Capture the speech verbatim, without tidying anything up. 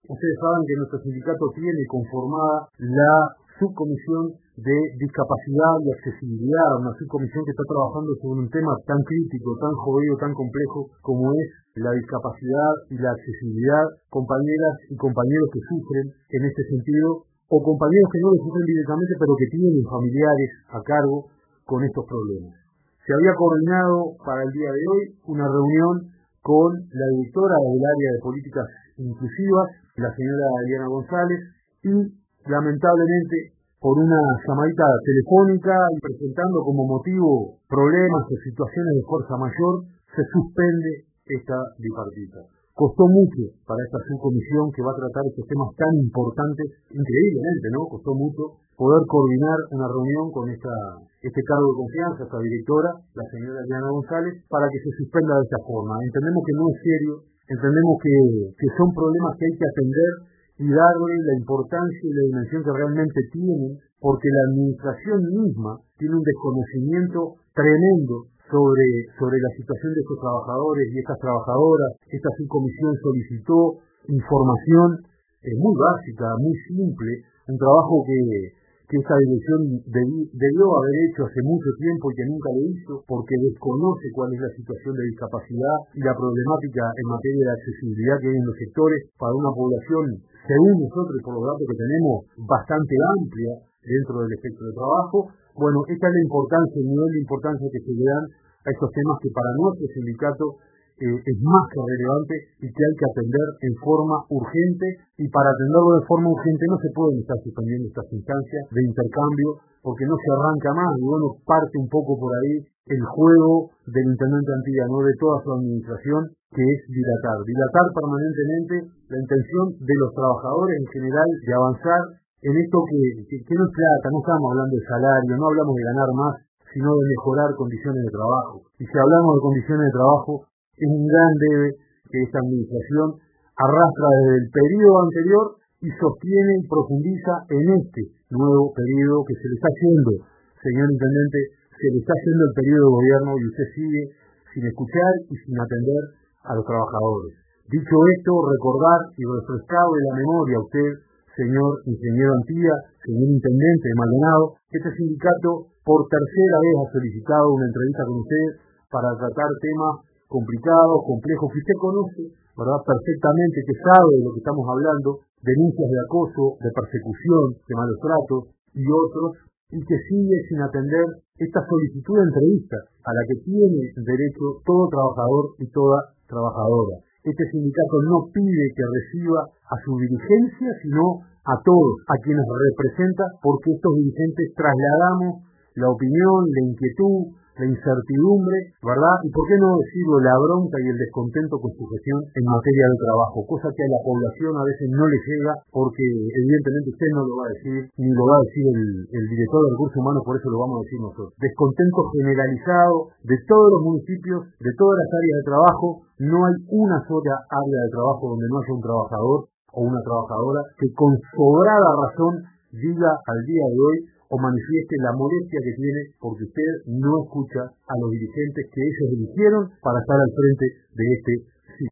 Ustedes saben que nuestro sindicato tiene conformada la subcomisión de discapacidad y accesibilidad, una subcomisión que está trabajando sobre un tema tan crítico, tan jodido, tan complejo como es la discapacidad y la accesibilidad, compañeras y compañeros que sufren en este sentido, o compañeros que no lo sufren directamente, pero que tienen familiares a cargo con estos problemas. Se había coordinado para el día de hoy una reunión con la directora del área de políticas inclusivas, la señora Eliana González, y lamentablemente por una llamadita telefónica y presentando como motivo problemas o situaciones de fuerza mayor, se suspende esta bipartita. Costó mucho para esta subcomisión que va a tratar estos temas tan importantes, increíblemente, ¿no? Costó mucho poder coordinar una reunión con esta, este cargo de confianza, esta directora, la señora Eliana González, para que se suspenda de esta forma. Entendemos que no es serio, entendemos que, que son problemas que hay que atender y darle la importancia y la dimensión que realmente tienen, porque la administración misma tiene un desconocimiento tremendo sobre, sobre la situación de estos trabajadores y estas trabajadoras. Esta subcomisión solicitó información eh, muy básica, muy simple, un trabajo que, que esta dirección debi, debió haber hecho hace mucho tiempo y que nunca lo hizo, porque desconoce cuál es la situación de discapacidad y la problemática en materia de accesibilidad que hay en los sectores para una población, según nosotros y por los datos que tenemos, bastante amplia dentro del espectro de trabajo. Bueno, esta es la importancia, el nivel de importancia que se le dan a estos temas que para nuestro sindicato eh, es más que relevante y que hay que atender en forma urgente, y para atenderlo de forma urgente no se pueden estar suspendiendo estas instancias de intercambio porque no se arranca más, y bueno, parte un poco por ahí el juego del intendente Antilla, no de toda su administración, que es dilatar, dilatar permanentemente la intención de los trabajadores en general de avanzar en esto que, que, que no es plata, no estamos hablando de salario, no hablamos de ganar más, sino de mejorar condiciones de trabajo. Y si hablamos de condiciones de trabajo, es un gran debe que esta administración arrastra desde el periodo anterior y sostiene y profundiza en este nuevo periodo que se le está haciendo, señor intendente, se le está haciendo el periodo de gobierno y usted sigue sin escuchar y sin atender a los trabajadores. Dicho esto, recordar y refrescarle la memoria a usted, señor ingeniero Antilla, señor intendente de Maldonado, que este sindicato por tercera vez ha solicitado una entrevista con usted para tratar temas complicados, complejos, que usted conoce, ¿verdad?, perfectamente, que sabe de lo que estamos hablando, denuncias de acoso, de persecución, de malos tratos y otros, y que sigue sin atender esta solicitud de entrevista a la que tiene derecho todo trabajador y toda trabajadora. Este sindicato no pide que reciba a su dirigencia, sino a todos, a quienes representa, porque estos dirigentes trasladamos la opinión, la inquietud, la incertidumbre, ¿verdad? Y por qué no decirlo, la bronca y el descontento con su gestión en materia de trabajo, cosa que a la población a veces no le llega, porque evidentemente usted no lo va a decir, ni lo va a decir el, el director de recursos humanos, por eso lo vamos a decir nosotros. Descontento generalizado de todos los municipios, de todas las áreas de trabajo. No hay una sola área de trabajo donde no haya un trabajador o una trabajadora que con sobrada razón diga al día de hoy o manifieste la molestia que tiene porque usted no escucha a los dirigentes que ellos eligieron para estar al frente de este